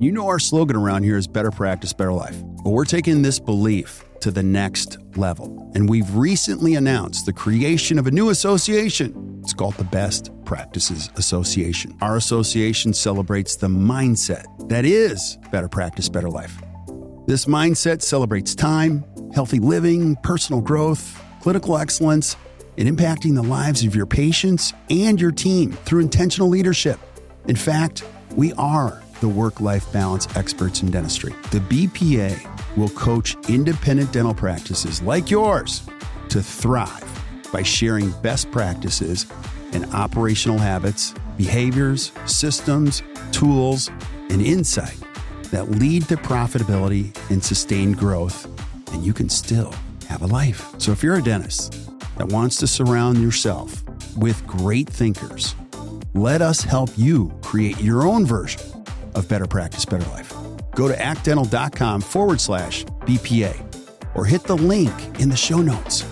You know our slogan around here is better practice, better life. But we're taking this belief to the next level. And we've recently announced the creation of a new association. It's called the Best Practices Association. Our association celebrates the mindset that is better practice, better life. This mindset celebrates time, healthy living, personal growth, clinical excellence, and impacting the lives of your patients and your team through intentional leadership. In fact, we are the work-life balance experts in dentistry. The BPA will coach independent dental practices like yours to thrive by sharing best practices and operational habits, behaviors, systems, tools, and insight that lead to profitability and sustained growth, and you can still have a life. So if you're a dentist that wants to surround yourself with great thinkers, let us help you create your own version of better practice, better life. Go to actdental.com/BPA or hit the link in the show notes.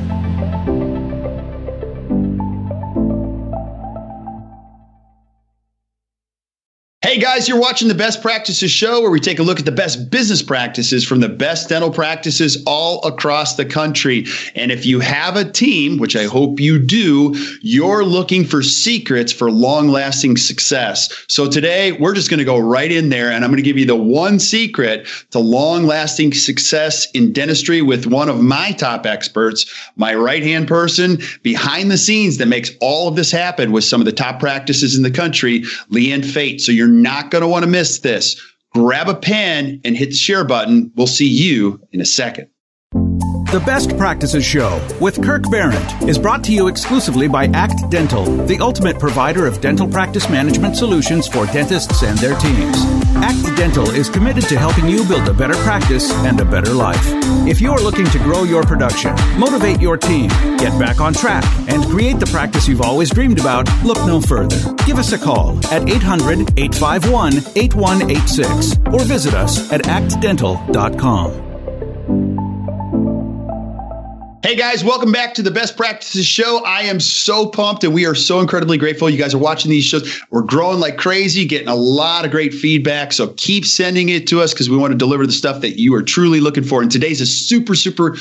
Hey guys, you're watching the Best Practices Show, where we take a look at the best business practices from the best dental practices all across the country. And if you have a team, which I hope you do, you're looking for secrets for long-lasting success. So today, we're just going to go right in there, and I'm going to give you the one secret to long-lasting success in dentistry with one of my top experts, my right-hand person behind the scenes that makes all of this happen with some of the top practices in the country, Leanne Fate. So you're not going to want to miss this. Grab a pen and hit the share button. We'll see you in a second. The Best Practices Show with Kirk Behrendt is brought to you exclusively by ACT Dental, the ultimate provider of dental practice management solutions for dentists and their teams. ACT Dental is committed to helping you build a better practice and a better life. If you're looking to grow your production, motivate your team, get back on track, and create the practice you've always dreamed about, look no further. Give us a call at 800-851-8186 or visit us at actdental.com. Hey guys, welcome back to the Best Practices Show. I am so pumped and we are so incredibly grateful you guys are watching these shows. We're growing like crazy, getting a lot of great feedback. So keep sending it to us because we want to deliver the stuff that you are truly looking for. And today's a super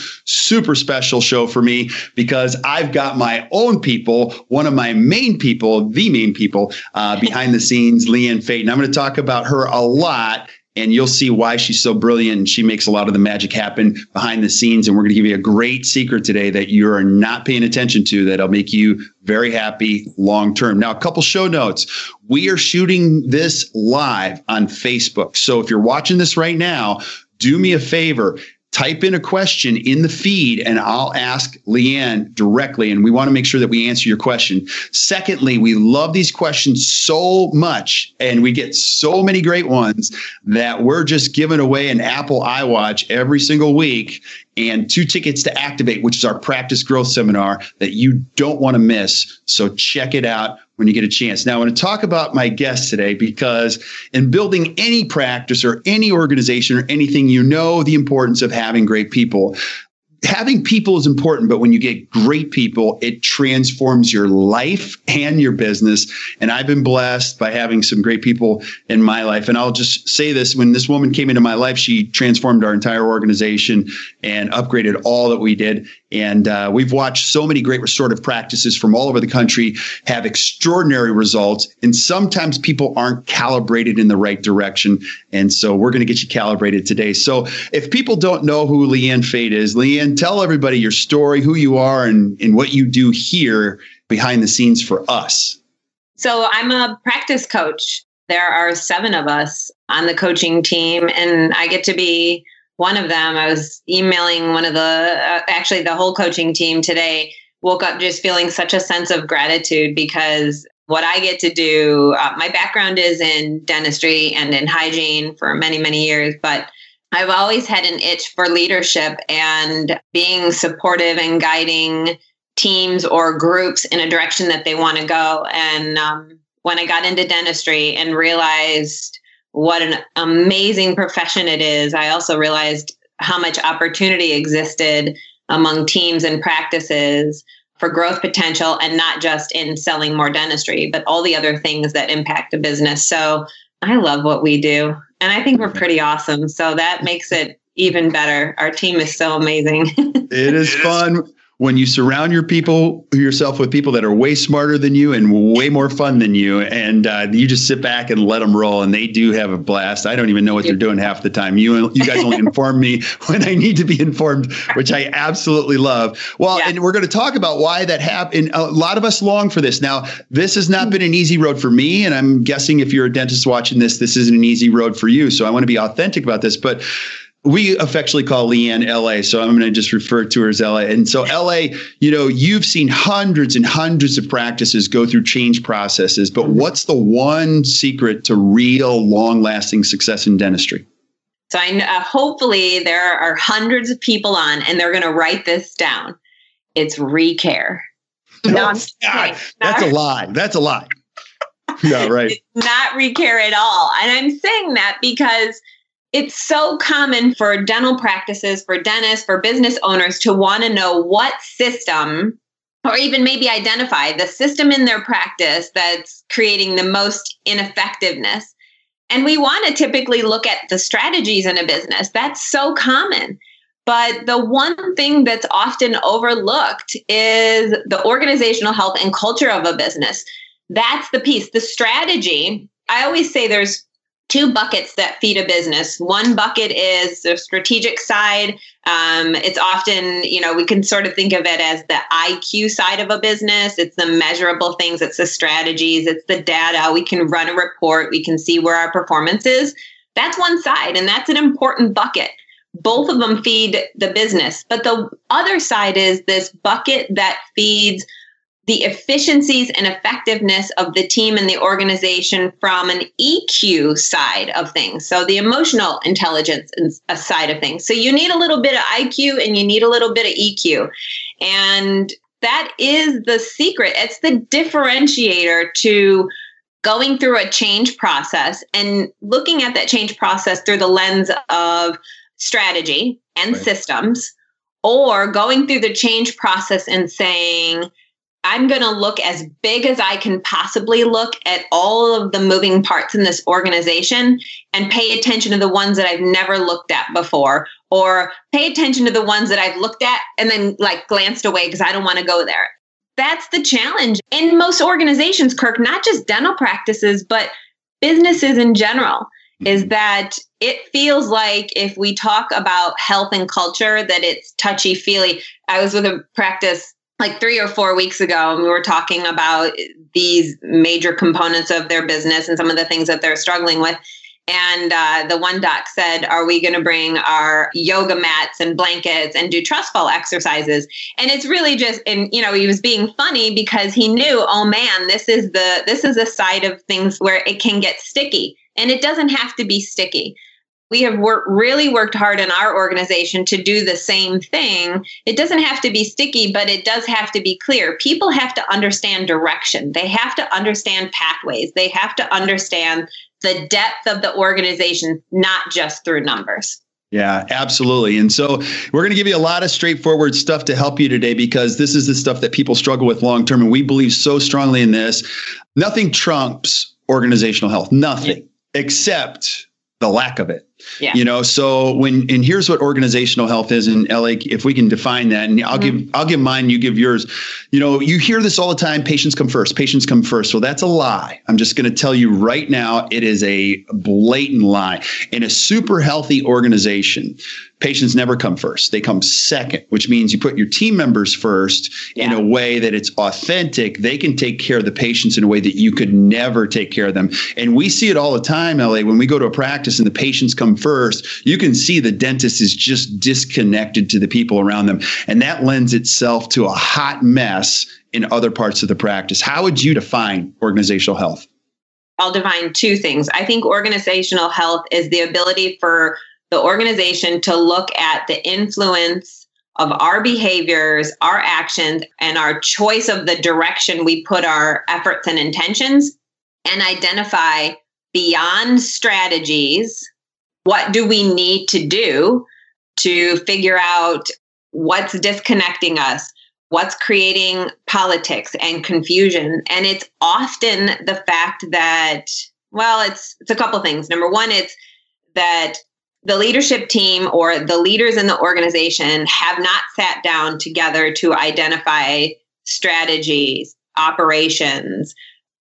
special show for me because I've got my own people, one of my main people, the main people behind the scenes, Leanne Fate. And I'm going to talk about her a lot. And you'll see why she's so brilliant and she makes a lot of the magic happen behind the scenes. And we're going to give you a great secret today that you are not paying attention to that'll make you very happy long term. Now, a couple show notes. We are shooting this live on Facebook. So if you're watching this right now, do me a favor. Type in a question in the feed and I'll ask Leanne directly. And we want to make sure that we answer your question. Secondly, we love these questions so much and we get so many great ones that we're just giving away an Apple iWatch every single week and 2 tickets to Activate, which is our practice growth seminar that you don't want to miss. So check it out when you get a chance. Now, I want to talk about my guest today because in building any practice or any organization or anything, you know the importance of having great people. Having people is important, but when you get great people, it transforms your life and your business. And I've been blessed by having some great people in my life. And I'll just say this, when this woman came into my life, she transformed our entire organization and upgraded all that we did. And we've watched so many great restorative practices from all over the country have extraordinary results. And sometimes people aren't calibrated in the right direction. And so we're going to get you calibrated today. So if people don't know who Leanne Fate is, Leanne, tell everybody your story, who you are, and what you do here behind the scenes for us. So I'm a practice coach. There are 7 of us on the coaching team, and I get to be one of them. I was emailing one of actually the whole coaching team today, woke up just feeling such a sense of gratitude because what I get to do, my background is in dentistry and in hygiene for many, many years, but I've always had an itch for leadership and being supportive and guiding teams or groups in a direction that they want to go. And when I got into dentistry and realized what an amazing profession it is, I also realized how much opportunity existed among teams and practices for growth potential, and not just in selling more dentistry, but all the other things that impact a business. So I love what we do. And I think we're pretty awesome. So that makes it even better. Our team is so amazing. It is fun when you surround yourself with people that are way smarter than you and way more fun than you. And you just sit back and let them roll. And they do have a blast. I don't even know what they're doing half the time. You guys only inform me when I need to be informed, which I absolutely love. Well, and we're going to talk about why that happened. A lot of us long for this. Now, this has not been an easy road for me. And I'm guessing if you're a dentist watching this isn't an easy road for you. So I want to be authentic about this. But we affectionately call Leanne LA. So I'm going to just refer to her as LA. And so LA, you've seen hundreds and hundreds of practices go through change processes. But what's the one secret to real long lasting success in dentistry? So hopefully there are hundreds of people on and they're going to write this down. It's ReCare. No, that's a lie. That's a lie. Yeah, right. It's not ReCare at all. And I'm saying that because it's so common for dental practices, for dentists, for business owners to want to know what system, or even maybe identify the system in their practice that's creating the most ineffectiveness. And we want to typically look at the strategies in a business. That's so common. But the one thing that's often overlooked is the organizational health and culture of a business. That's the piece. The strategy, I always say there's two buckets that feed a business. One bucket is the strategic side. It's often, we can sort of think of it as the IQ side of a business. It's the measurable things. It's the strategies. It's the data. We can run a report. We can see where our performance is. That's one side, and that's an important bucket. Both of them feed the business. But the other side is this bucket that feeds the efficiencies and effectiveness of the team and the organization from an EQ side of things. So the emotional intelligence side of things. So you need a little bit of IQ and you need a little bit of EQ. And that is the secret. It's the differentiator to going through a change process and looking at that change process through the lens of strategy and systems, or going through the change process and saying, I'm going to look as big as I can possibly look at all of the moving parts in this organization and pay attention to the ones that I've never looked at before, or pay attention to the ones that I've looked at and then glanced away because I don't want to go there. That's the challenge in most organizations, Kirk, not just dental practices, but businesses in general, is that it feels like if we talk about health and culture, that it's touchy-feely. I was with a practice 3 or 4 weeks ago, and we were talking about these major components of their business and some of the things that they're struggling with. And the one doc said, are we going to bring our yoga mats and blankets and do trust fall exercises? And it's really just, and he was being funny because he knew, oh man, this is a side of things where it can get sticky, and it doesn't have to be sticky. We have really worked hard in our organization to do the same thing. It doesn't have to be sticky, but it does have to be clear. People have to understand direction. They have to understand pathways. They have to understand the depth of the organization, not just through numbers. Yeah, absolutely. And so we're going to give you a lot of straightforward stuff to help you today, because this is the stuff that people struggle with long term. And we believe so strongly in this. Nothing trumps organizational health, nothing except the lack of it. Yeah. So and here's what organizational health is in LA, if we can define that, and I'll give mine, you give yours. You hear this all the time, patients come first. Well, that's a lie. I'm just going to tell you right now, it is a blatant lie. In a super healthy organization, patients never come first. They come second, which means you put your team members first in a way that it's authentic. They can take care of the patients in a way that you could never take care of them. And we see it all the time, LA, when we go to a practice and the patients come first, you can see the dentist is just disconnected to the people around them. And that lends itself to a hot mess in other parts of the practice. How would you define organizational health? I'll define two things. I think organizational health is the ability for the organization to look at the influence of our behaviors, our actions, and our choice of the direction we put our efforts and intentions, and identify beyond strategies, what do we need to do to figure out what's disconnecting us, what's creating politics and confusion. And it's often the fact that, it's a couple things. Number one, it's that the leadership team or the leaders in the organization have not sat down together to identify strategies, operations,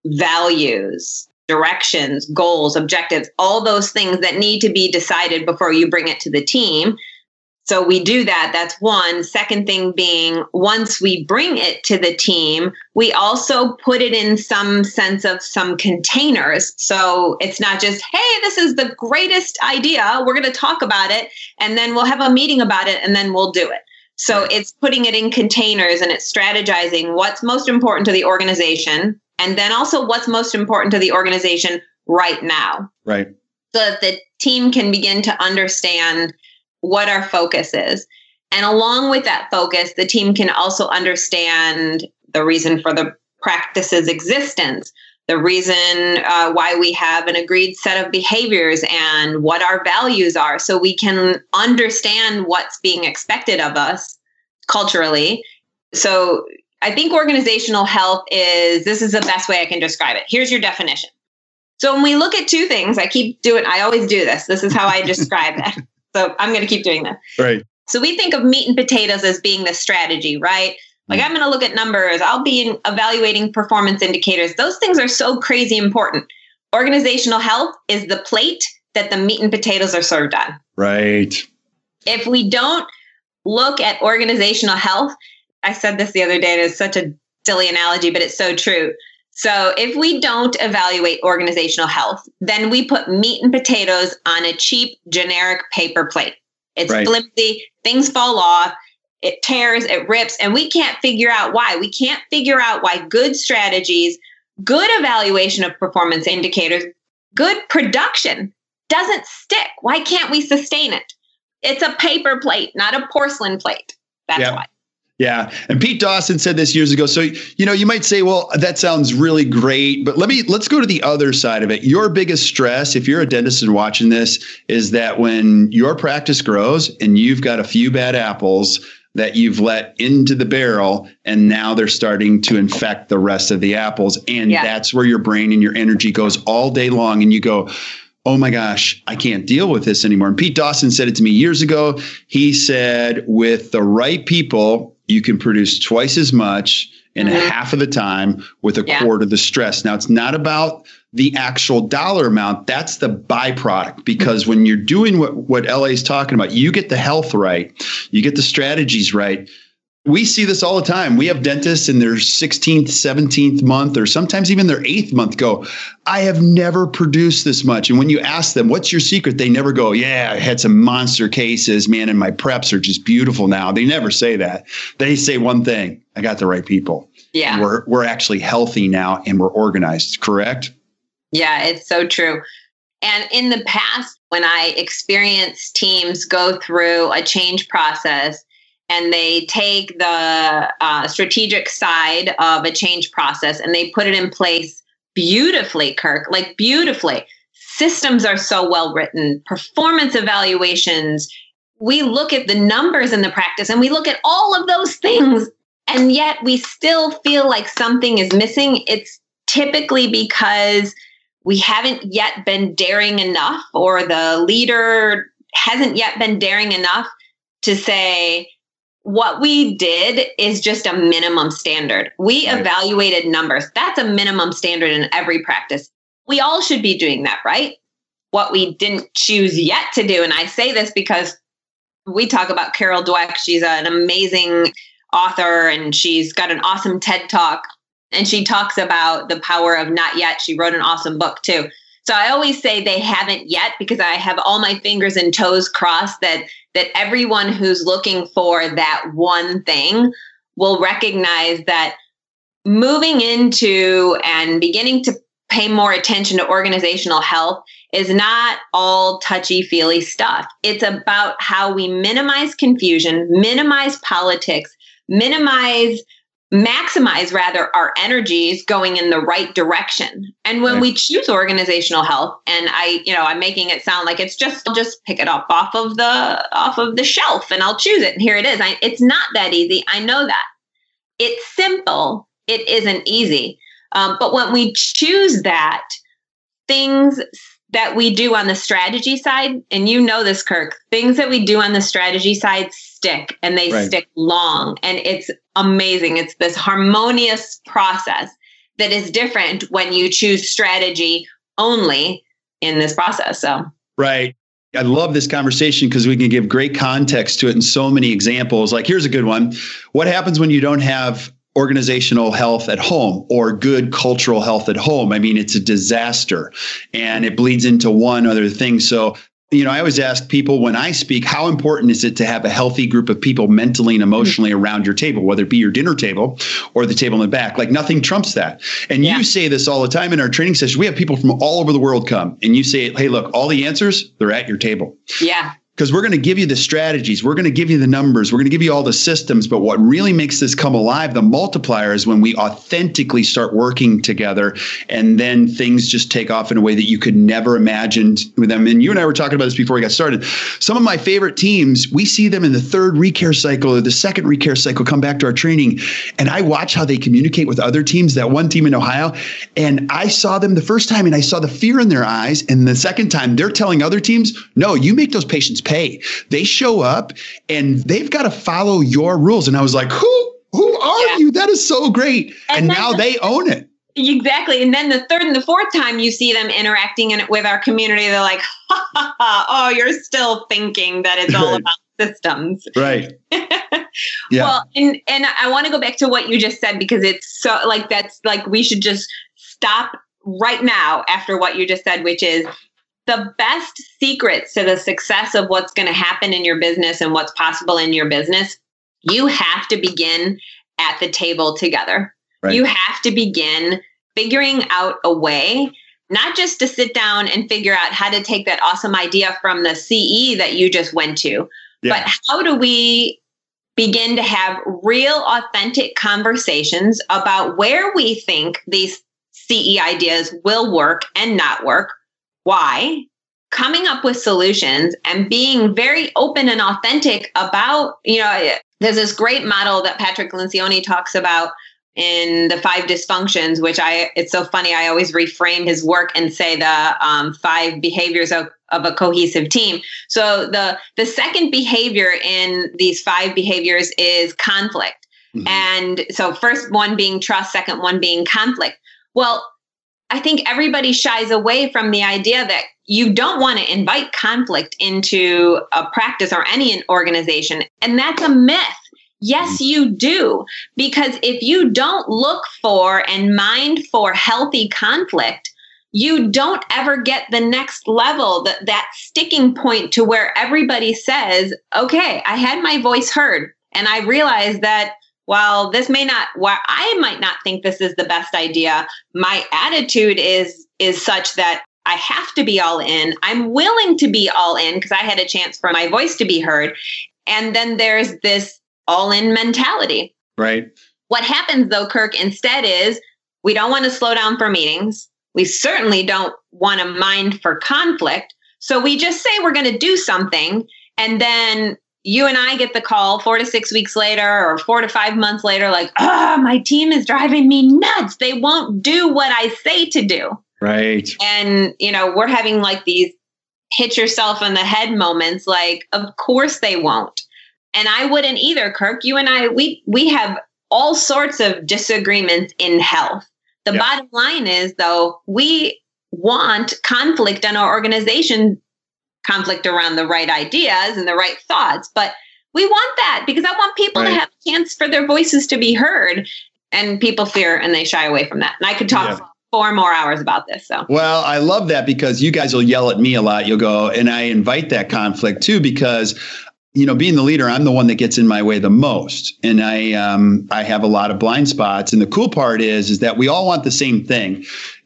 values, directions, goals, objectives, all those things that need to be decided before you bring it to the team. So we do that. That's one. Second thing being, once we bring it to the team, we also put it in some sense of some containers. So it's not just, hey, this is the greatest idea. We're going to talk about it, and then we'll have a meeting about it, and then we'll do it. So it's putting it in containers, and it's strategizing what's most important to the organization, and then also what's most important to the organization right now. Right. So that the team can begin to understand what our focus is. And along with that focus, the team can also understand the reason for the practice's existence, the reason why we have an agreed set of behaviors and what our values are. So we can understand what's being expected of us culturally. So I think organizational health this is the best way I can describe it. Here's your definition. So when we look at two things, I always do this. This is how I describe it. So I'm going to keep doing that. Right. So we think of meat and potatoes as being the strategy, right? Like I'm going to look at numbers. I'll be evaluating performance indicators. Those things are so crazy important. Organizational health is the plate that the meat and potatoes are served on. Right. If we don't look at organizational health, I said this the other day, and it's such a silly analogy, but it's so true. So if we don't evaluate organizational health, then we put meat and potatoes on a cheap, generic paper plate. It's flimsy, things fall off, it tears, it rips, and we can't figure out why. We can't figure out why good strategies, good evaluation of performance indicators, good production doesn't stick. Why can't we sustain it? It's a paper plate, not a porcelain plate. That's why. Yeah. And Pete Dawson said this years ago. So, you might say, well, that sounds really great, but let's go to the other side of it. Your biggest stress, if you're a dentist and watching this, is that when your practice grows and you've got a few bad apples that you've let into the barrel, and now they're starting to infect the rest of the apples. And that's where your brain and your energy goes all day long. And you go, oh my gosh, I can't deal with this anymore. And Pete Dawson said it to me years ago. He said, with the right people, you can produce twice as much in half of the time with a quarter of the stress. Now, it's not about the actual dollar amount. That's the byproduct, because when you're doing what LA is talking about, you get the health right, you get the strategies right. We see this all the time. We have dentists in their 16th, 17th month, or sometimes even their 8th month go, I have never produced this much. And when you ask them, what's your secret? They never go, yeah, I had some monster cases, man, and my preps are just beautiful now. They never say that. They say one thing, I got the right people. Yeah. We're actually healthy now and we're organized, correct? Yeah, it's so true. And in the past, when I experienced teams go through a change process, and they take the strategic side of a change process and they put it in place beautifully, Kirk, like beautifully. Systems are so well written, performance evaluations. We look at the numbers in the practice and we look at all of those things, and yet we still feel like something is missing. It's typically because we haven't yet been daring enough, or the leader hasn't yet been daring enough to say, what we did is just a minimum standard. We evaluated numbers. That's a minimum standard in every practice. We all should be doing that, right? What we didn't choose yet to do, and I say this because we talk about Carol Dweck. She's an amazing author, and she's got an awesome TED Talk, and she talks about the power of not yet. She wrote an awesome book too. So I always say they haven't yet, because I have all my fingers and toes crossed that everyone who's looking for that one thing will recognize that moving into and beginning to pay more attention to organizational health is not all touchy-feely stuff. It's about how we minimize confusion, minimize politics, maximize rather our energies going in the right direction. And when we choose organizational health, and I'm making it sound like it's I'll just pick it up off of the shelf and I'll choose it. And here it is. It's not that easy. I know that. It's simple. It isn't easy. But when we choose that, things that we do on the strategy side, and you know this, Kirk, things that we do on the strategy side stick, and they stick long, and it's amazing. It's this harmonious process that is different when you choose strategy only in this process. So, right. I love this conversation because we can give great context to it and so many examples. Like, here's a good one. What happens when you don't have organizational health at home or good cultural health at home? I mean, it's a disaster, and it bleeds into one other thing. So, I always ask people when I speak, how important is it to have a healthy group of people mentally and emotionally around your table, whether it be your dinner table or the table in the back? Like, nothing trumps that. And you say this all the time in our training session. We have people from all over the world come, and you say, hey, look, all the answers, they're at your table. Yeah. Because we're going to give you the strategies. We're going to give you the numbers. We're going to give you all the systems. But what really makes this come alive, the multiplier, is when we authentically start working together, and then things just take off in a way that you could never imagine with them. And you and I were talking about this before we got started. Some of my favorite teams, we see them in the third recare cycle or the second recare cycle come back to our training. And I watch how they communicate with other teams. That one team in Ohio, and I saw them the first time and I saw the fear in their eyes. And the second time they're telling other teams, no, you make those patients pay. They show up and they've got to follow your rules. And I was like, who are you? That is so great. And now they own it. Exactly. And then the third and the fourth time you see them interacting with our community, they're like, oh, you're still thinking that it's all about systems. Right. Well, and I want to go back to what you just said, because it's so that's we should just stop right now after what you just said, which is the best secrets to the success of what's going to happen in your business and what's possible in your business. You have to begin at the table together. Right. You have to begin figuring out a way, not just to sit down and figure out how to take that awesome idea from the CE that you just went to, but how do we begin to have real, authentic conversations about where we think these CE ideas will work and not work, why, coming up with solutions, and being very open and authentic about, there's this great model that Patrick Lencioni talks about in the 5 dysfunctions, which it's so funny. I always reframe his work and say the 5 behaviors of a cohesive team. So the second behavior in these 5 behaviors is conflict. Mm-hmm. And so first one being trust, second one being conflict. Well, I think everybody shies away from the idea that you don't want to invite conflict into a practice or any organization. And that's a myth. Yes, you do. Because if you don't look for and mind for healthy conflict, you don't ever get the next level, that sticking point to where everybody says, okay, I had my voice heard. And I realized that while I might not think this is the best idea, my attitude is such that I have to be all in. I'm willing to be all in because I had a chance for my voice to be heard. And then there's this all in mentality. Right. What happens though, Kirk, instead is we don't want to slow down for meetings. We certainly don't want to mind for conflict. So we just say we're going to do something, and then you and I get the call 4 to 6 weeks later or 4 to 5 months later, like, my team is driving me nuts. They won't do what I say to do. Right. And, we're having like these hit yourself in the head moments. Like, of course they won't. And I wouldn't either, Kirk. You and I, we have all sorts of disagreements in health. The bottom line is, though, we want conflict in our organization, conflict around the right ideas and the right thoughts. But we want that because I want people to have a chance for their voices to be heard. And people fear and they shy away from that. And I could talk for 4 more hours about this. So, well, I love that because you guys will yell at me a lot. You'll go, and I invite that conflict too, because being the leader, I'm the one that gets in my way the most. And I have a lot of blind spots. And the cool part is that we all want the same thing.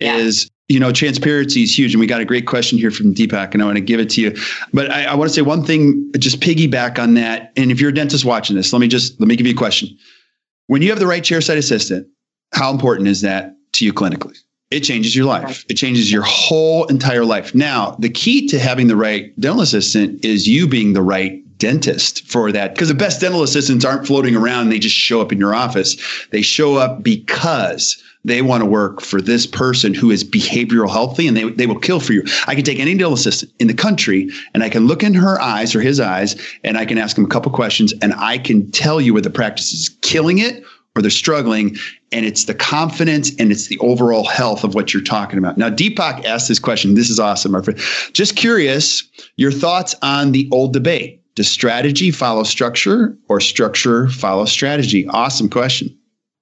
Transparency is huge. And we got a great question here from Deepak, and I want to give it to you. But I want to say one thing, just piggyback on that. And if you're a dentist watching this, let me give you a question. When you have the right chairside assistant, how important is that to you clinically? It changes your life. It changes your whole entire life. Now, the key to having the right dental assistant is you being the right dentist for that, because the best dental assistants aren't floating around. They just show up in your office. They show up because They want to work for this person who is behavioral healthy, and they will kill for you. I can take any dental assistant in the country and I can look in her eyes or his eyes and I can ask him a couple questions and I can tell you whether the practice is killing it or they're struggling. And it's the confidence and it's the overall health of what you're talking about. Now, Deepak asked this question. This is awesome, my friend. Just curious, your thoughts on the old debate. Does strategy follow structure or structure follow strategy? Awesome question.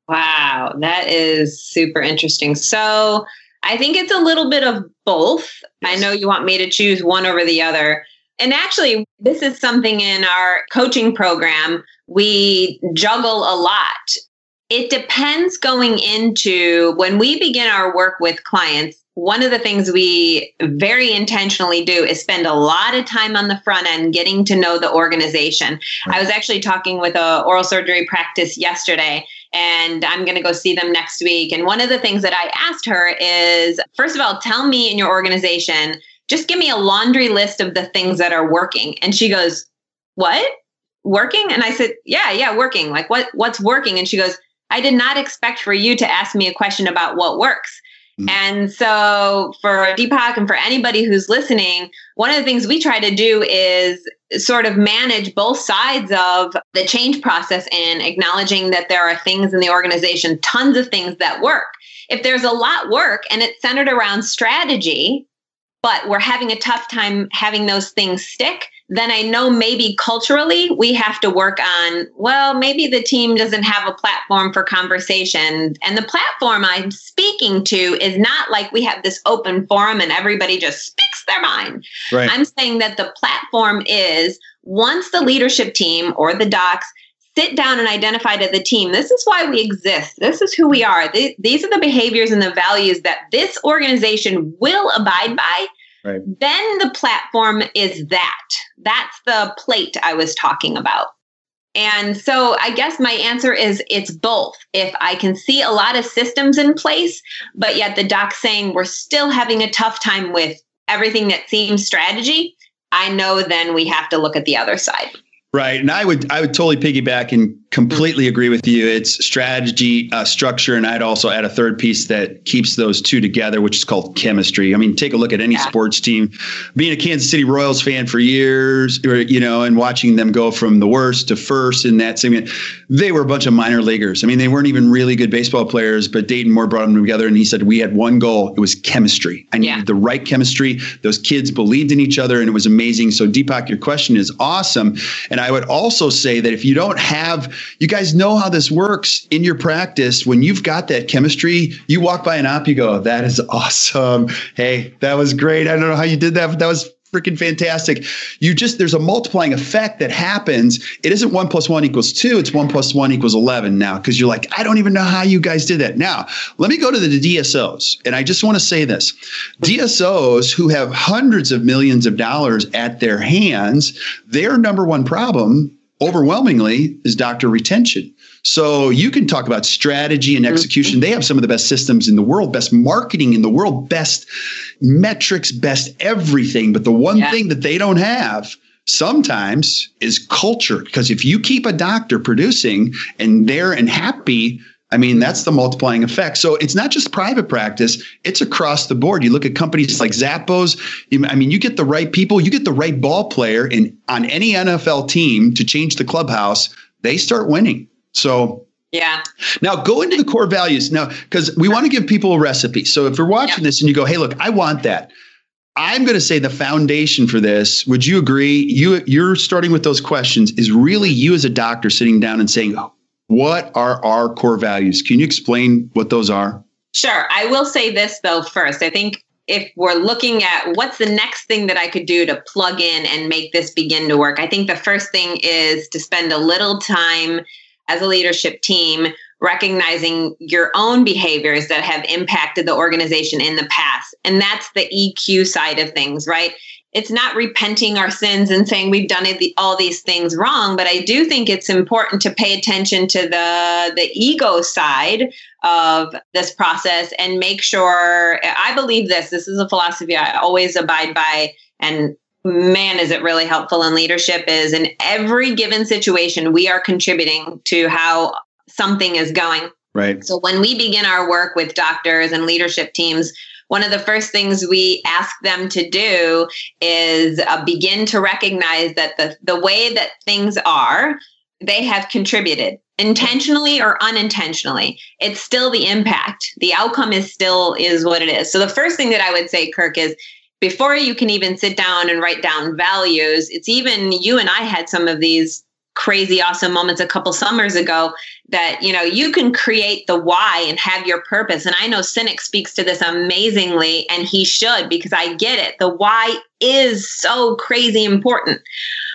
Wow, that is super interesting. So I think it's a little bit of both. Yes. I know you want me to choose one over the other. And actually, this is something in our coaching program. We juggle a lot. It depends going into when we begin our work with clients. One of the things we very intentionally do is spend a lot of time on the front end getting to know the organization. Right. I was actually talking with an oral surgery practice yesterday, and I'm going to go see them next week. And one of the things that I asked her is, first of all, tell me in your organization, just give me a laundry list of the things that are working. And she goes, what? Working? And I said, yeah, working. Like what's working? And she goes, I did not expect for you to ask me a question about what works. And so for Deepak and for anybody who's listening, one of the things we try to do is sort of manage both sides of the change process and acknowledging that there are things in the organization, tons of things that work. If there's a lot work and it's centered around strategy, but we're having a tough time having those things stick, then I know maybe culturally we have to work on, well, maybe the team doesn't have a platform for conversation. And the platform I'm speaking to is not like we have this open forum and everybody just speaks their mind. Right. I'm saying that the platform is once the leadership team or the docs sit down and identify to the team, this is why we exist. This is who we are. These are the behaviors and the values that this organization will abide by. Right. Then the platform is that. That's the plate I was talking about. And so I guess my answer is it's both. If I can see a lot of systems in place, but yet the doc's saying we're still having a tough time with everything that seems strategy, I know then we have to look at the other side. Right. And I would totally piggyback and completely agree with you. It's strategy, structure. And I'd also add a third piece that keeps those two together, which is called chemistry. I mean, take a look at any sports team. Being a Kansas City Royals fan for years, and watching them go from the worst to first in that segment, they were a bunch of minor leaguers. I mean, they weren't even really good baseball players, but Dayton Moore brought them together and he said, we had one goal. It was chemistry. I needed the right chemistry. Those kids believed in each other and it was amazing. So Deepak, your question is awesome. And I would also say that if you don't have, you guys know how this works in your practice. When you've got that chemistry, you walk by an op, you go, that is awesome. Hey, that was great. I don't know how you did that, but that was freaking fantastic. There's a multiplying effect that happens. It isn't 1 + 1 = 2. It's 1 + 1 = 11 now, because you're like, I don't even know how you guys did that. Now, let me go to the DSOs. And I just want to say this. DSOs who have hundreds of millions of dollars at their hands, their number one problem overwhelmingly is doctor retention. So you can talk about strategy and execution. They have some of the best systems in the world, best marketing in the world, best metrics, best everything. But the one thing that they don't have sometimes is culture. Because if you keep a doctor producing and there and happy, I mean, that's the multiplying effect. So it's not just private practice. It's across the board. You look at companies like Zappos. I mean, you get the right people, you get the right ball player on any NFL team to change the clubhouse, they start winning. So now go into the core values now, because we want to give people a recipe. So if you're watching this and you go, hey, look, I want that. I'm going to say the foundation for this, would you agree? You're starting with those questions is really you as a doctor sitting down and saying, what are our core values? Can you explain what those are? Sure. I will say this, though, first. I think if we're looking at what's the next thing that I could do to plug in and make this begin to work, I think the first thing is to spend a little time as a leadership team recognizing your own behaviors that have impacted the organization in the past. And that's the EQ side of things, right? It's not repenting our sins and saying we've done all these things wrong, but I do think it's important to pay attention to the ego side of this process and make sure, I believe this is a philosophy I always abide by, and man, is it really helpful in leadership, is in every given situation, we are contributing to how something is going. Right. So when we begin our work with doctors and leadership teams, one of the first things we ask them to do is begin to recognize that the way that things are, they have contributed intentionally or unintentionally. It's still the impact. The outcome is what it is. So the first thing that I would say, Kirk, is before you can even sit down and write down values, it's even you and I had some of these crazy awesome moments a couple summers ago that, you can create the why and have your purpose. And I know Sinek speaks to this amazingly, and he should, because I get it. The why is so crazy important.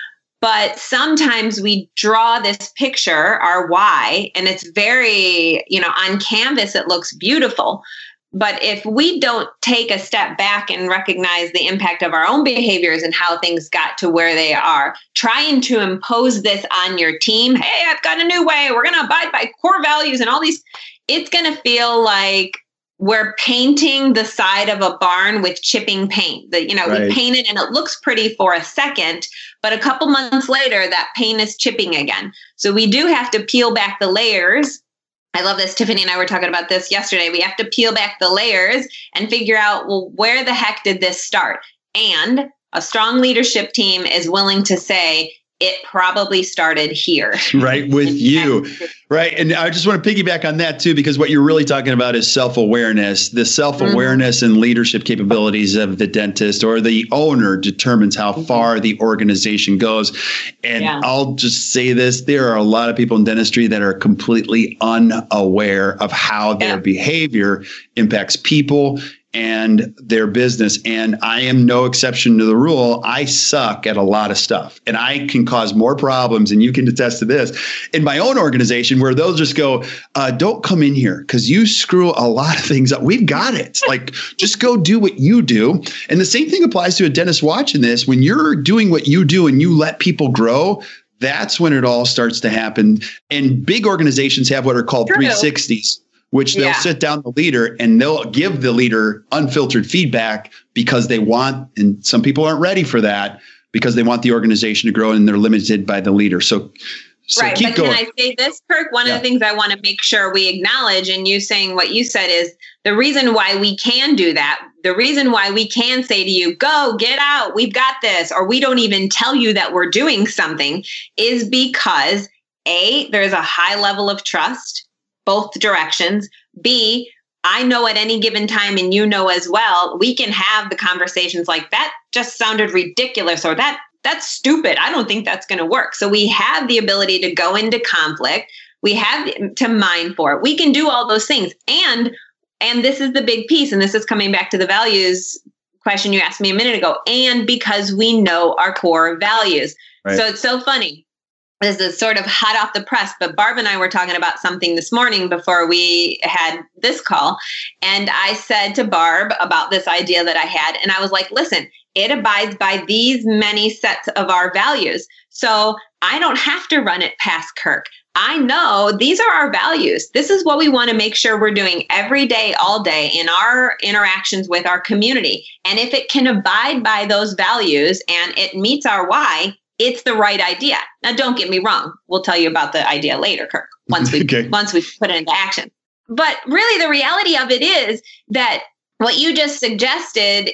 But sometimes we draw this picture, our why, and it's very, on canvas, it looks beautiful. But if we don't take a step back and recognize the impact of our own behaviors and how things got to where they are, trying to impose this on your team, hey, I've got a new way, we're going to abide by core values and all these, it's going to feel like we're painting the side of a barn with chipping paint. We paint it and it looks pretty for a second, but a couple months later, that paint is chipping again. So we do have to peel back the layers. I love this. Tiffany and I were talking about this yesterday. We have to peel back the layers and figure out, well, where the heck did this start? And a strong leadership team is willing to say, it probably started here. Right, with you. Right. And I just want to piggyback on that too, because what you're really talking about is self-awareness. The self-awareness and leadership capabilities of the dentist or the owner determines how far the organization goes. And I'll just say this, there are a lot of people in dentistry that are completely unaware of how their behavior impacts people and their business. And I am no exception to the rule. I suck at a lot of stuff, and I can cause more problems. And you can attest to this in my own organization, where they'll just go, don't come in here because you screw a lot of things up. We've got it. Like, just go do what you do. And the same thing applies to a dentist watching this. When you're doing what you do and you let people grow, that's when it all starts to happen. And big organizations have what are called 360s. Which they'll sit down the leader and they'll give the leader unfiltered feedback because they want, and some people aren't ready for that because they want the organization to grow and they're limited by the leader. So right. Keep but going. Can I say this, Kirk? One of the things I want to make sure we acknowledge, and you saying what you said, is the reason why we can do that. The reason why we can say to you, go, get out, we've got this, or we don't even tell you that we're doing something, is because A, there's a high level of trust, both directions. B, I know at any given time, and you know as well, we can have the conversations like, that just sounded ridiculous, or that's stupid. I don't think that's going to work. So we have the ability to go into conflict. We have to mine for it. We can do all those things. And this is the big piece. And this is coming back to the values question you asked me a minute ago. And because we know our core values. Right. So it's so funny. This is sort of hot off the press, but Barb and I were talking about something this morning before we had this call. And I said to Barb about this idea that I had, and I was like, listen, it abides by these many sets of our values. So I don't have to run it past Kirk. I know these are our values. This is what we want to make sure we're doing every day, all day in our interactions with our community. And if it can abide by those values and it meets our why, it's the right idea. Now, don't get me wrong. We'll tell you about the idea later, Kirk, once we put it into action. But really, the reality of it is that what you just suggested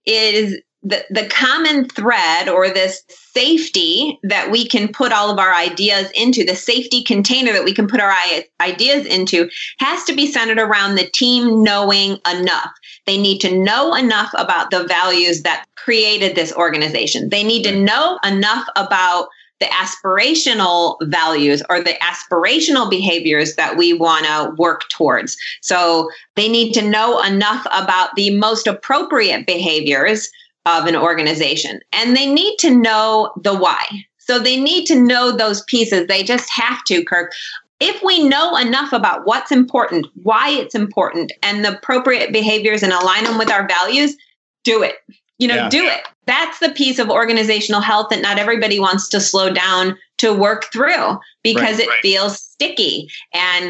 is the common thread, or this safety that we can put all of our ideas into, the safety container that we can put our ideas into, has to be centered around the team knowing enough. They need to know enough about the values that created this organization. They need to know enough about the aspirational values or the aspirational behaviors that we want to work towards. So they need to know enough about the most appropriate behaviors of an organization. And they need to know the why. So they need to know those pieces. They just have to, Kirk. If we know enough about what's important, why it's important, and the appropriate behaviors and align them with our values, do it. Do it. That's the piece of organizational health that not everybody wants to slow down to work through because it feels sticky. And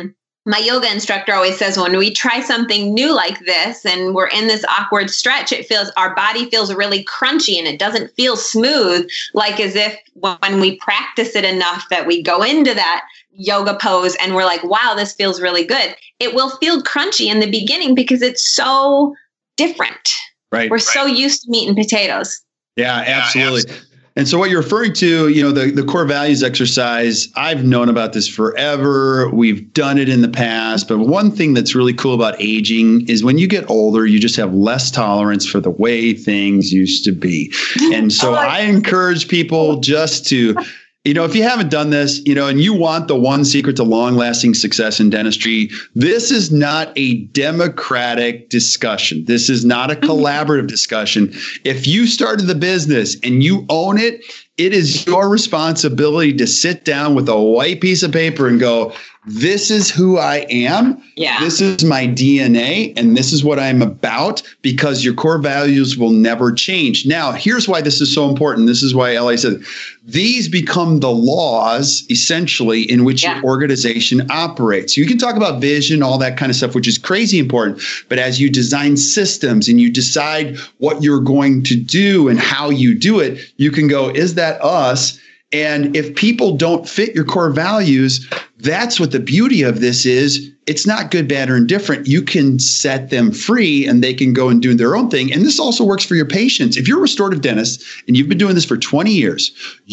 my yoga instructor always says when we try something new like this and we're in this awkward stretch, our body feels really crunchy and it doesn't feel smooth, like as if when we practice it enough that we go into that yoga pose and we're like, wow, this feels really good. It will feel crunchy in the beginning because it's so different. Right. We're so used to meat and potatoes. Yeah, absolutely. And so what you're referring to, the core values exercise, I've known about this forever. We've done it in the past. But one thing that's really cool about aging is when you get older, you just have less tolerance for the way things used to be. And so I encourage people just to, if you haven't done this, and you want the one secret to long-lasting success in dentistry, this is not a democratic discussion. This is not a collaborative discussion. If you started the business and you own it, it is your responsibility to sit down with a white piece of paper and go, this is who I am. Yeah. This is my DNA, and this is what I'm about, because your core values will never change. Now, here's why this is so important. This is why Ellie said these become the laws, essentially, in which your organization operates. You can talk about vision, all that kind of stuff, which is crazy important. But as you design systems and you decide what you're going to do and how you do it, you can go, is that us? And if people don't fit your core values, that's what the beauty of this is. It's not good, bad, or indifferent. You can set them free and they can go and do their own thing. And this also works for your patients. If you're a restorative dentist and you've been doing this for 20 years,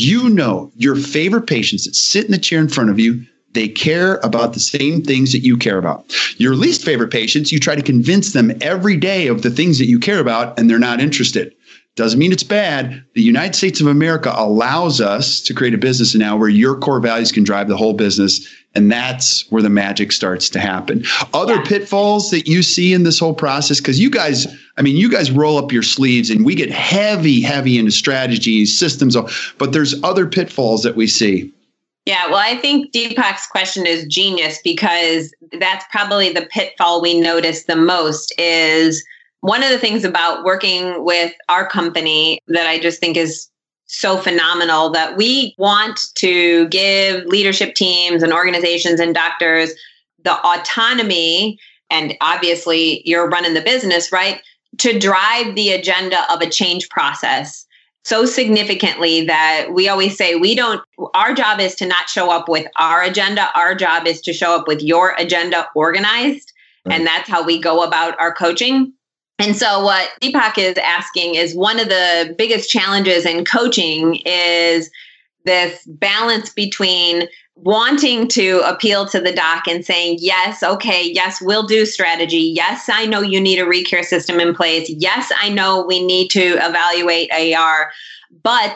your favorite patients that sit in the chair in front of you, they care about the same things that you care about. Your least favorite patients, you try to convince them every day of the things that you care about, and they're not interested. Doesn't mean it's bad. The United States of America allows us to create a business now where your core values can drive the whole business. And that's where the magic starts to happen. Other pitfalls that you see in this whole process, because you guys roll up your sleeves and we get heavy into strategies, systems, but there's other pitfalls that we see. Yeah, well, I think Deepak's question is genius, because that's probably the pitfall we notice the most. Is one of the things about working with our company that I just think is so phenomenal, that we want to give leadership teams and organizations and doctors the autonomy, and obviously you're running the business, right, to drive the agenda of a change process so significantly that we always say our job is to not show up with our agenda. Our job is to show up with your agenda organized. Right. And that's how we go about our coaching. And so what Deepak is asking is, one of the biggest challenges in coaching is this balance between wanting to appeal to the doc and saying, yes, okay, yes, we'll do strategy. Yes, I know you need a recare system in place. Yes, I know we need to evaluate AR, but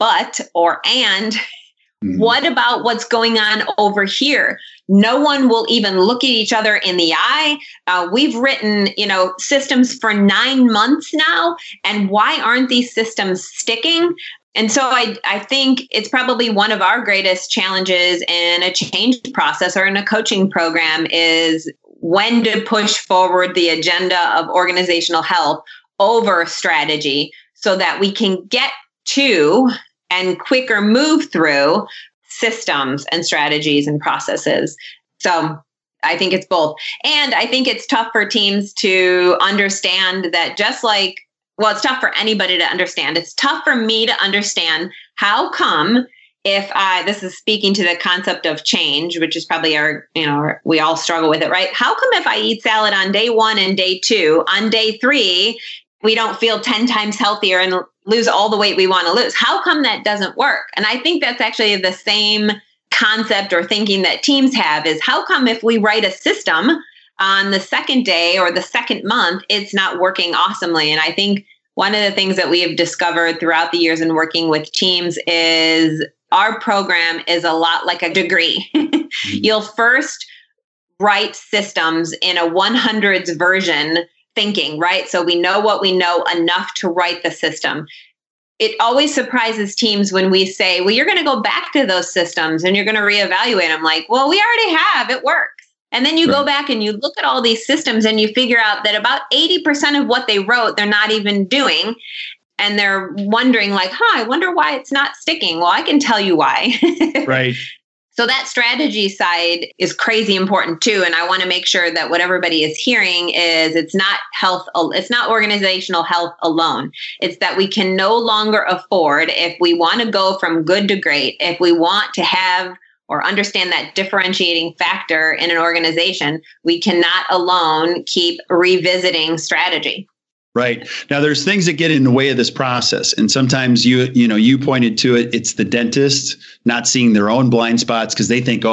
what about what's going on over here? No one will even look at each other in the eye. We've written, systems for 9 months now. And why aren't these systems sticking? And so I think it's probably one of our greatest challenges in a change process or in a coaching program is when to push forward the agenda of organizational health over strategy so that we can get to and quicker move through systems and strategies and processes. So I think it's both. And I think it's tough for teams to understand that, it's tough for anybody to understand. It's tough for me to understand how come this is speaking to the concept of change, which is probably we all struggle with it, right? How come if I eat salad on day 1 and day 2, on day 3, we don't feel 10 times healthier and lose all the weight we want to lose? How come that doesn't work? And I think that's actually the same concept or thinking that teams have, is how come if we write a system on the second day or the second month, it's not working awesomely? And I think one of the things that we have discovered throughout the years in working with teams is our program is a lot like a degree. You'll first write systems in a 100s version thinking, right? So we know what we know enough to write the system. It always surprises teams when we say, well, you're going to go back to those systems and you're going to reevaluate them. Like, well, we already have, it works. And then you go back and you look at all these systems and you figure out that about 80% of what they wrote, they're not even doing. And they're wondering like, I wonder why it's not sticking. Well, I can tell you why. Right. So that strategy side is crazy important too. And I want to make sure that what everybody is hearing is it's not organizational health alone. It's that we can no longer afford, if we want to go from good to great, if we want to have or understand that differentiating factor in an organization, we cannot alone keep revisiting strategy. Right. Now, there's things that get in the way of this process. And sometimes you pointed to it. It's the dentist not seeing their own blind spots because they think,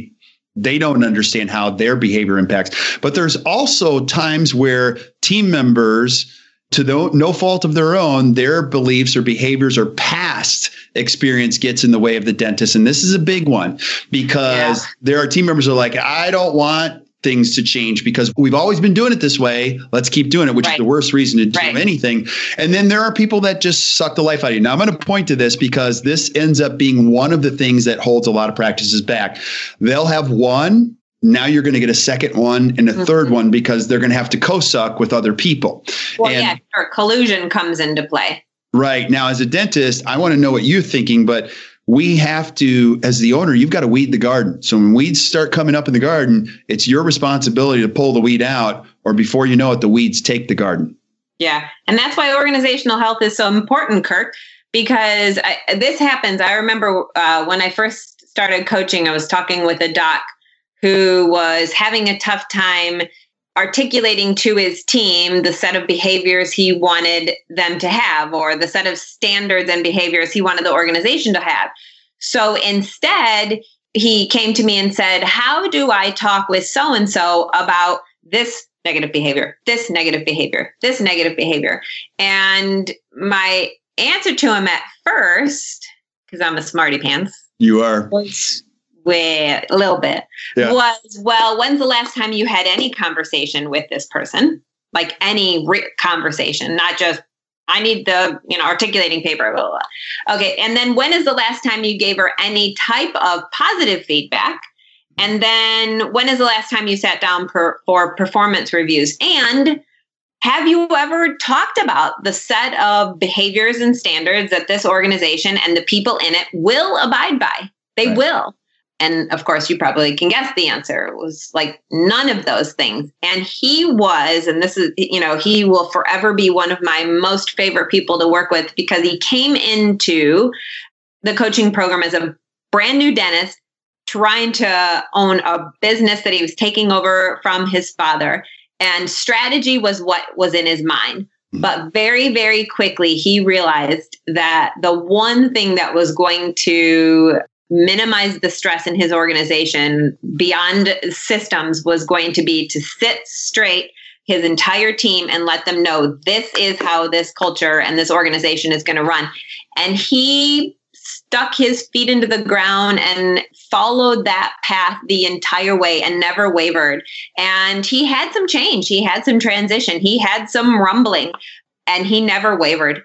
they don't understand how their behavior impacts. But there's also times where team members, to no fault of their own, their beliefs or behaviors or past experience gets in the way of the dentist. And this is a big one because there are team members who are like, I don't want things to change because we've always been doing it this way. Let's keep doing it, which is the worst reason to do anything. And then there are people that just suck the life out of you. Now, I'm going to point to this because this ends up being one of the things that holds a lot of practices back. They'll have one. Now you're going to get a second one and a third one because they're going to have to co-suck with other people. Well, sure. Collusion comes into play. Right. Now, as a dentist, I want to know what you're thinking, but we have to, as the owner, you've got to weed the garden. So when weeds start coming up in the garden, it's your responsibility to pull the weed out, or before you know it, the weeds take the garden. Yeah. And that's why organizational health is so important, Kirk, because this happens. I remember when I first started coaching, I was talking with a doc who was having a tough time articulating to his team the set of behaviors he wanted them to have, or the set of standards and behaviors he wanted the organization to have. So instead, he came to me and said, how do I talk with so-and-so about this negative behavior, this negative behavior, this negative behavior? And my answer to him at first, because I'm a smarty pants. You are. Was a little bit. Was, well, when's the last time you had any conversation with this person? Like any conversation, not just, I need the, articulating paper, blah, blah, blah. Okay. And then when is the last time you gave her any type of positive feedback? And then when is the last time you sat down for performance reviews? And have you ever talked about the set of behaviors and standards that this organization and the people in it will abide by? They will. And of course, you probably can guess the answer. It was like none of those things. And he was, and this is, he will forever be one of my most favorite people to work with because he came into the coaching program as a brand new dentist, trying to own a business that he was taking over from his father. And strategy was what was in his mind. But very, very quickly, he realized that the one thing that was going to minimize the stress in his organization beyond systems was going to be to sit straight his entire team and let them know this is how this culture and this organization is going to run. And he stuck his feet into the ground and followed that path the entire way and never wavered. And he had some change. He had some transition. He had some rumbling, and he never wavered.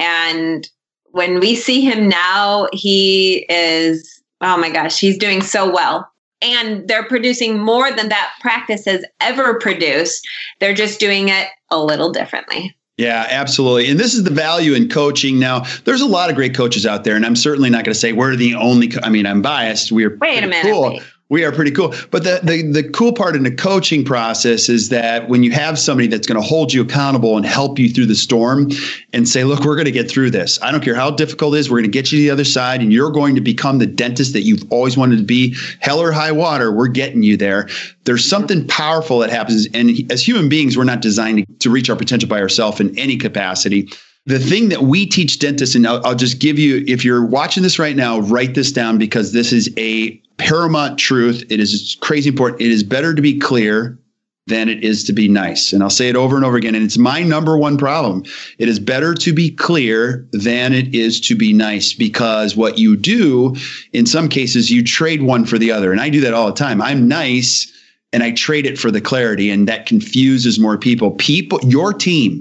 And when we see him now, he is, oh my gosh, he's doing so well. And they're producing more than that practice has ever produced. They're just doing it a little differently. Yeah, absolutely. And this is the value in coaching. Now, there's a lot of great coaches out there, and I'm certainly not going to say we're the only, I'm biased. We are cool. We are pretty cool. But the cool part in the coaching process is that when you have somebody that's going to hold you accountable and help you through the storm and say, look, we're going to get through this. I don't care how difficult it is. We're going to get you to the other side, and you're going to become the dentist that you've always wanted to be. Hell or high water, we're getting you there. There's something powerful that happens. And as human beings, we're not designed to reach our potential by ourselves in any capacity. The thing that we teach dentists, and I'll just give you, if you're watching this right now, write this down because this is a paramount truth. It is crazy important. It is better to be clear than it is to be nice. And I'll say it over and over again. And it's my number one problem. It is better to be clear than it is to be nice, because what you do, in some cases, you trade one for the other. And I do that all the time. I'm nice and I trade it for the clarity, and that confuses more people. Your team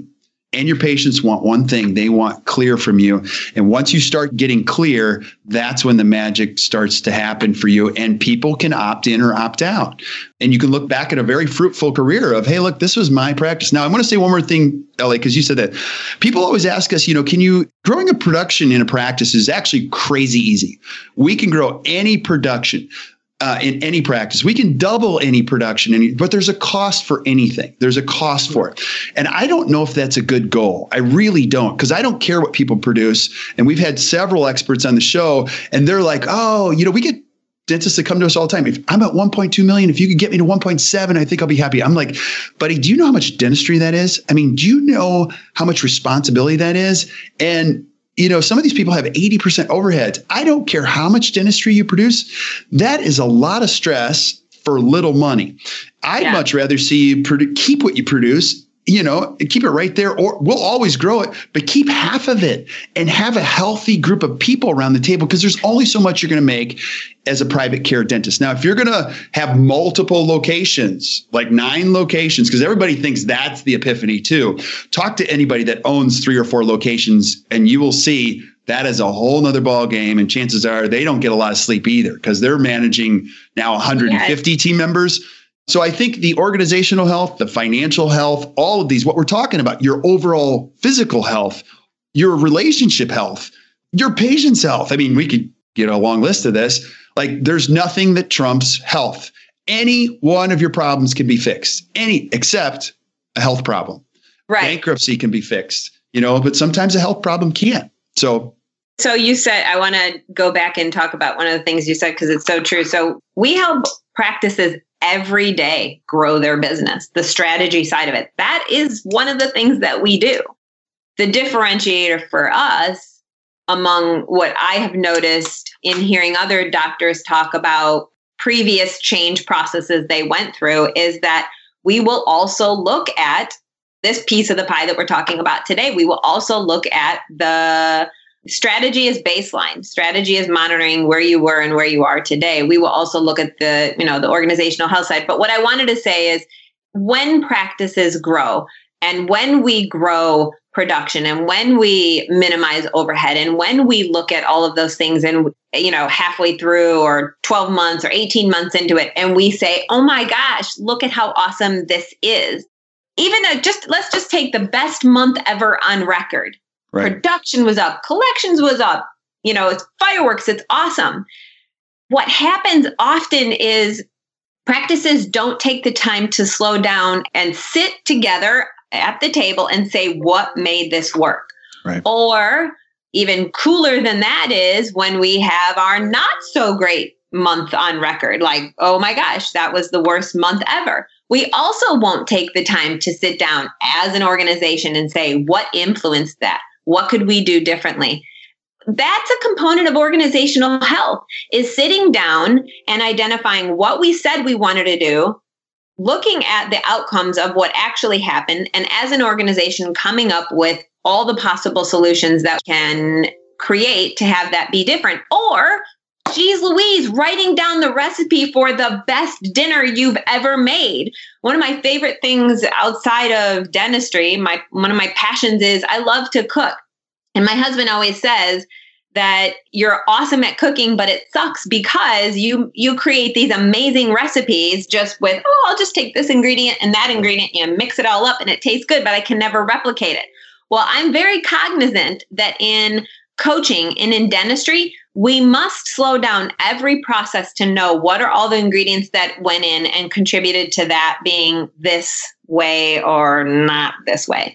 and your patients want one thing. They want clear from you. And once you start getting clear, that's when the magic starts to happen for you. And people can opt in or opt out. And you can look back at a very fruitful career of, hey, look, this was my practice. Now, I want to say one more thing, Ellie, because you said that. People always ask us, growing a production in a practice is actually crazy easy. We can grow any production. In any practice, we can double any production, but there's a cost for anything. There's a cost for it. And I don't know if that's a good goal. I really don't, because I don't care what people produce. And we've had several experts on the show, and they're like, we get dentists that come to us all the time. If I'm at 1.2 million, if you could get me to 1.7, I think I'll be happy. I'm like, buddy, do you know how much dentistry that is? I mean, do you know how much responsibility that is? And some of these people have 80% overheads. I don't care how much dentistry you produce. That is a lot of stress for little money. I'd much rather see you keep what you produce, keep it right there, or we'll always grow it, but keep half of it and have a healthy group of people around the table, because there's only so much you're going to make as a private care dentist. Now, if you're going to have multiple locations, like 9 locations, because everybody thinks that's the epiphany too. Talk to anybody that owns 3 or 4 locations, and you will see that is a whole nother ball game. And chances are they don't get a lot of sleep either, because they're managing now 150 team members. So I think the organizational health, the financial health, all of these, what we're talking about, your overall physical health, your relationship health, your patient's health. I mean, we could get a long list of this. Like, there's nothing that trumps health. Any one of your problems can be fixed, except a health problem. Right. Bankruptcy can be fixed, but sometimes a health problem can't. So you said, I want to go back and talk about one of the things you said, because it's so true. So we help practices every day grow their business, the strategy side of it. That is one of the things that we do. The differentiator for us, among what I have noticed in hearing other doctors talk about previous change processes they went through, is that we will also look at this piece of the pie that we're talking about today. We will also look at the strategy is baseline. Strategy is monitoring where you were and where you are today. We will also look at the organizational health side. But what I wanted to say is, when practices grow, and when we grow production, and when we minimize overhead, and when we look at all of those things, and halfway through, or 12 months or 18 months into it, and we say, oh my gosh, look at how awesome this is. Even let's just take the best month ever on record. Right. Production was up, collections was up, it's fireworks, it's awesome. What happens often is practices don't take the time to slow down and sit together at the table and say, what made this work? Right. Or even cooler than that is when we have our not so great month on record, like, oh my gosh, that was the worst month ever. We also won't take the time to sit down as an organization and say, what influenced that? What could we do differently? That's a component of organizational health, is sitting down and identifying what we said we wanted to do, looking at the outcomes of what actually happened, and as an organization coming up with all the possible solutions that can create to have that be different. Or, geez Louise, writing down the recipe for the best dinner you've ever made. One of my favorite things outside of dentistry, one of my passions is I love to cook. And my husband always says that you're awesome at cooking, but it sucks because you create these amazing recipes just with, I'll just take this ingredient and that ingredient and mix it all up and it tastes good, but I can never replicate it. Well, I'm very cognizant that in coaching and in dentistry, we must slow down every process to know what are all the ingredients that went in and contributed to that being this way or not this way.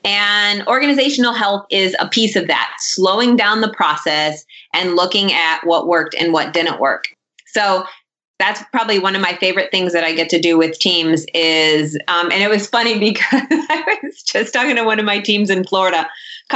And organizational health is a piece of that, slowing down the process and looking at what worked and what didn't work. So that's probably one of my favorite things that I get to do with teams is, and it was funny because I was just talking to one of my teams in Florida,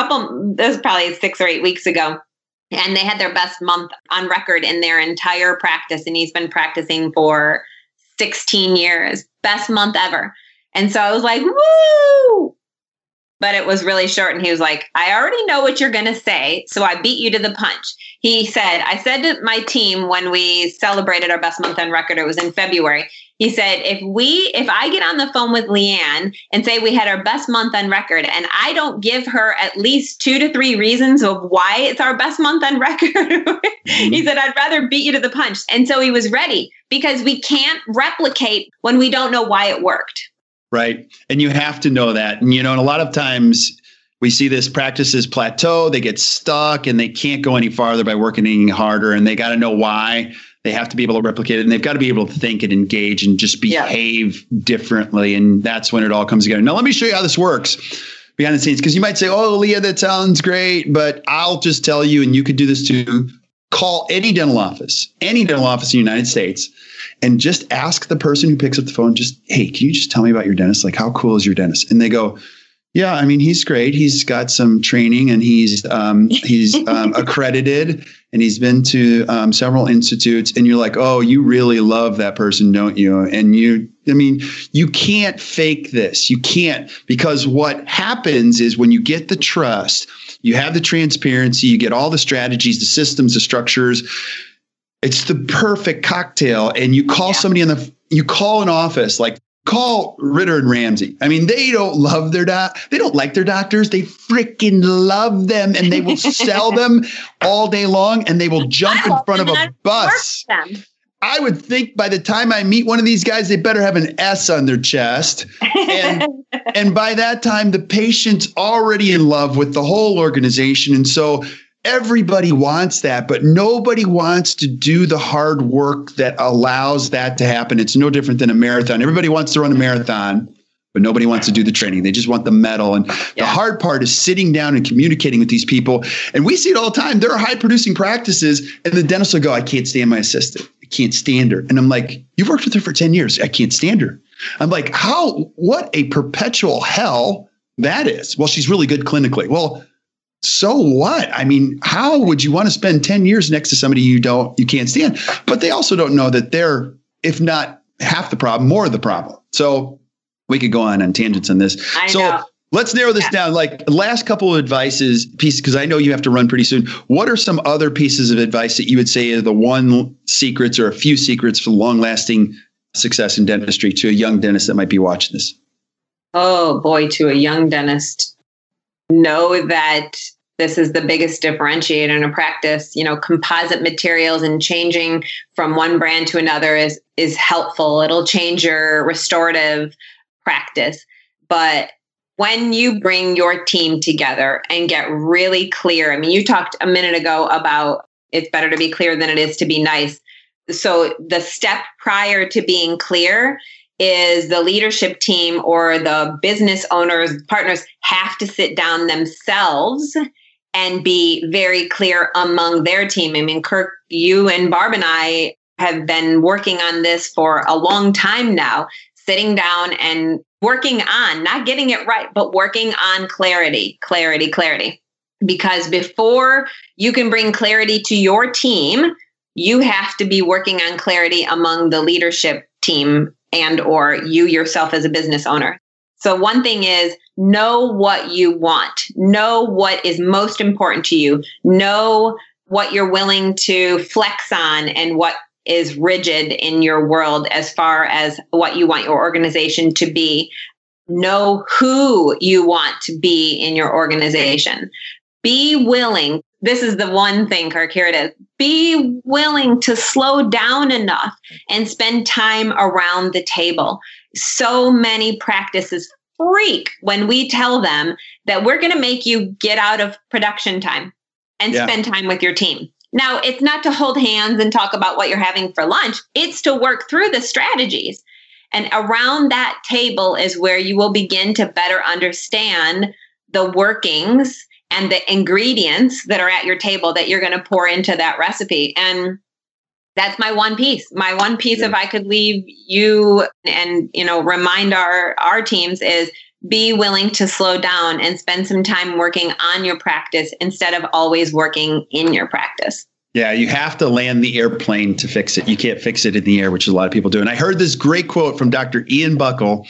this was probably 6 or 8 weeks ago. And they had their best month on record in their entire practice. And he's been practicing for 16 years. Best month ever. And so I was like, woo! but it was really short. And he was like, I already know what you're going to say, so I beat you to the punch. He said, I said to my team when we celebrated our best month on record, it was in February. He said, if I get on the phone with Leanne and say we had our best month on record, and I don't give her at least 2 to 3 reasons of why it's our best month on record, he said, I'd rather beat you to the punch. And so he was ready, because we can't replicate when we don't know why it worked. Right. And you have to know that. And, and a lot of times we see this practices plateau, they get stuck and they can't go any farther by working any harder. And they got to know why. They have to be able to replicate it, and they've got to be able to think and engage and just behave differently. And that's when it all comes together. Now, let me show you how this works behind the scenes, because you might say, oh, Leah, that sounds great, but I'll just tell you, and you could do this too, call any dental office in the United States, and just ask the person who picks up the phone, just, hey, can you just tell me about your dentist? Like, how cool is your dentist? And they go, yeah, I mean, he's great. He's got some training, and he's accredited, and he's been to several institutes. And you're like, oh, you really love that person, don't you? And you can't fake this. You can't, because what happens is when you get the trust, you have the transparency, you get all the strategies, the systems, the structures. It's the perfect cocktail. And you call somebody you call an office, like call Ritter and Ramsey. I mean, they don't love they don't like their doctors. They freaking love them, and they will sell them all day long, and they will jump in front of a bus. I would think by the time I meet one of these guys, they better have an S on their chest. And by that time, the patient's already in love with the whole organization. And so everybody wants that, but nobody wants to do the hard work that allows that to happen. It's no different than a marathon. Everybody wants to run a marathon, but nobody wants to do the training. They just want the medal. And the hard part is sitting down and communicating with these people. And we see it all the time. There are high producing practices, and the dentist will go, I can't stand my assistant. I can't stand her. And I'm like, you've worked with her for 10 years. I can't stand her. I'm like, what a perpetual hell that is. Well, she's really good clinically. Well, so what? I mean, how would you want to spend 10 years next to somebody you can't stand? But they also don't know that they're, if not half the problem, more of the problem. So we could go on tangents on this. So let's narrow this down. Like last couple of pieces, because I know you have to run pretty soon. What are some other pieces of advice that you would say are the one secrets or a few secrets for long lasting success in dentistry to a young dentist that might be watching this? Oh boy, to a young dentist. Know that this is the biggest differentiator in a practice. Composite materials and changing from one brand to another is helpful. It'll change your restorative practice. But when you bring your team together and get really clear, I mean, you talked a minute ago about it's better to be clear than it is to be nice. So the step prior to being clear is the leadership team or the business owners, partners have to sit down themselves and be very clear among their team. I mean, Kirk, you and Barb and I have been working on this for a long time now, sitting down and working on, not getting it right, but working on clarity. Because before you can bring clarity to your team, you have to be working on clarity among the leadership team and or you yourself as a business owner. So one thing is know what you want, know what is most important to you, know what you're willing to flex on and what is rigid in your world as far as what you want your organization to be. Know who you want to be in your organization. Be willing. This is the one thing, Kirk, here it is. Be willing to slow down enough and spend time around the table. So many practices freak when we tell them that we're going to make you get out of production time and spend time with your team. Now, it's not to hold hands and talk about what you're having for lunch. It's to work through the strategies. And around that table is where you will begin to better understand the workings and the ingredients that are at your table that you're going to pour into that recipe. And that's my one piece. My one piece, if I could leave you and, remind our teams is be willing to slow down and spend some time working on your practice instead of always working in your practice. Yeah, you have to land the airplane to fix it. You can't fix it in the air, which a lot of people do. And I heard this great quote from Dr. Ian Buckle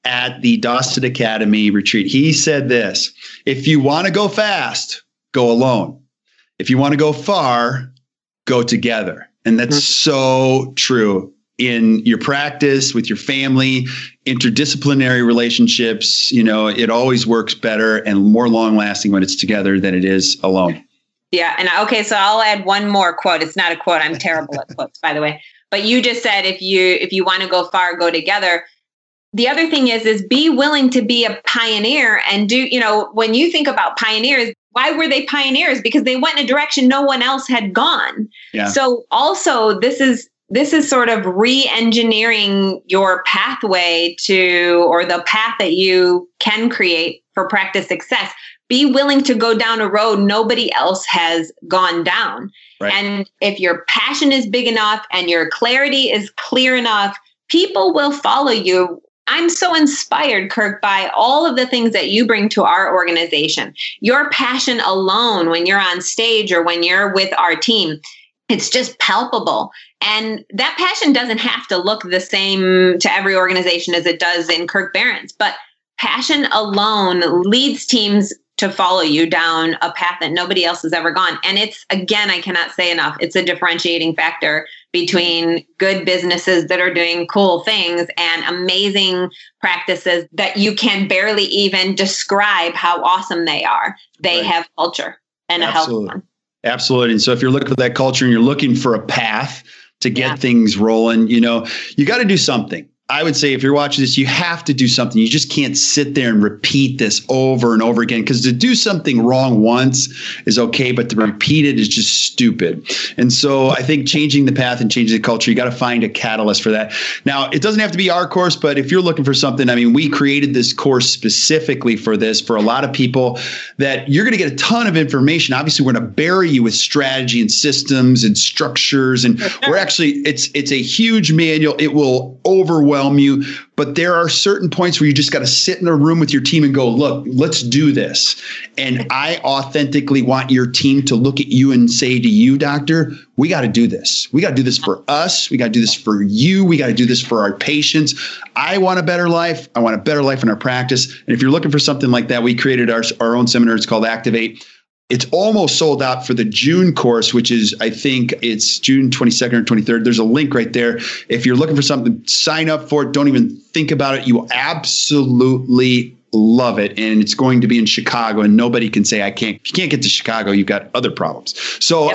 at the Dawson Academy retreat. He said this: if you want to go fast, go alone. If you want to go far, go together. And that's so true in your practice, with your family, interdisciplinary relationships. You know, it always works better and more long lasting when it's together than it is alone. Yeah. And okay, so I'll add one more quote. It's not a quote. I'm terrible at quotes, by the way. But you just said, if you want to go far, go together. The other thing is be willing to be a pioneer and do, you know, when you think about pioneers, why were they pioneers? Because they went in a direction no one else had gone. Yeah. So also this is sort of re-engineering your pathway to, or the path that you can create for practice success. Be willing to go down a road nobody else has gone down. Right. And if your passion is big enough and your clarity is clear enough, people will follow you. I'm so inspired, Kirk, by all of the things that you bring to our organization. Your passion alone, when you're on stage or when you're with our team, it's just palpable. And that passion doesn't have to look the same to every organization as it does in Kirk Behrens, but passion alone leads teams to follow you down a path that nobody else has ever gone. And it's, again, I cannot say enough, it's a differentiating factor between good businesses that are doing cool things and amazing practices that you can barely even describe how awesome they are. They have culture and a healthy one. Absolutely. And so if you're looking for that culture and you're looking for a path to get things rolling, you know, you got to do something. I would say if you're watching this, you have to do something. You just can't sit there and repeat this over and over again, because to do something wrong once is okay, but to repeat it is just stupid. And so I think changing the path and changing the culture, you got to find a catalyst for that. Now, it doesn't have to be our course, but if you're looking for something, I mean, we created this course specifically for this, for a lot of people, that you're going to get a ton of information. Obviously, we're going to bury you with strategy and systems and structures. And we're actually, it's a huge manual. It will overwhelm you, but there are certain points where you just got to sit in a room with your team and go, look, let's do this. And I authentically want your team to look at you and say to you, doctor, we got to do this. We got to do this for us. We got to do this for you. We got to do this for our patients. I want a better life. I want a better life in our practice. And if you're looking for something like that, we created our own seminar. It's called Activate. It's almost sold out for the June course, which is, I think it's June 22nd or 23rd. There's a link right there. If you're looking for something, sign up for it. Don't even think about it. You will absolutely love it. And it's going to be in Chicago, and nobody can say, I can't. If you can't get to Chicago, you've got other problems. So,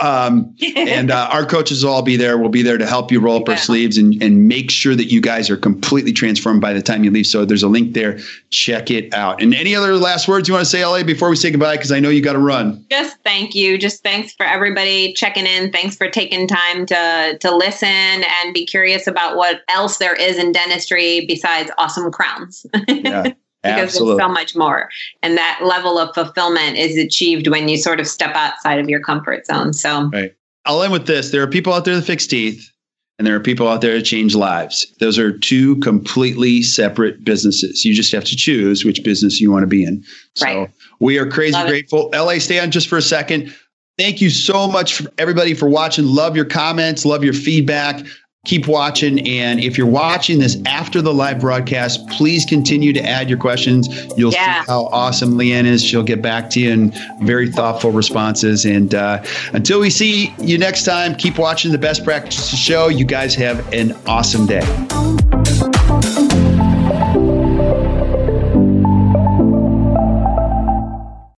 and our coaches will all be there. We'll be there to help you roll up our sleeves and make sure that you guys are completely transformed by the time you leave. So there's a link there. Check it out. And any other last words you want to say, LA, before we say goodbye? Because I know you got to run. Just thank you. Just thanks for everybody checking in. Thanks for taking time to listen and be curious about what else there is in dentistry besides awesome crowns. Yeah. Because Absolutely. There's so much more. And that level of fulfillment is achieved when you sort of step outside of your comfort zone. So I'll end with this. There are people out there that fix teeth, and there are people out there that change lives. Those are two completely separate businesses. You just have to choose which business you want to be in. So we are crazy grateful. LA, stay on just for a second. Thank you so much, everybody, for watching. Love your comments. Love your feedback. Keep watching. And if you're watching this after the live broadcast, please continue to add your questions. You'll see how awesome Leanne is. She'll get back to you in very thoughtful responses. And until we see you next time, keep watching the Best Practices Show. You guys have an awesome day.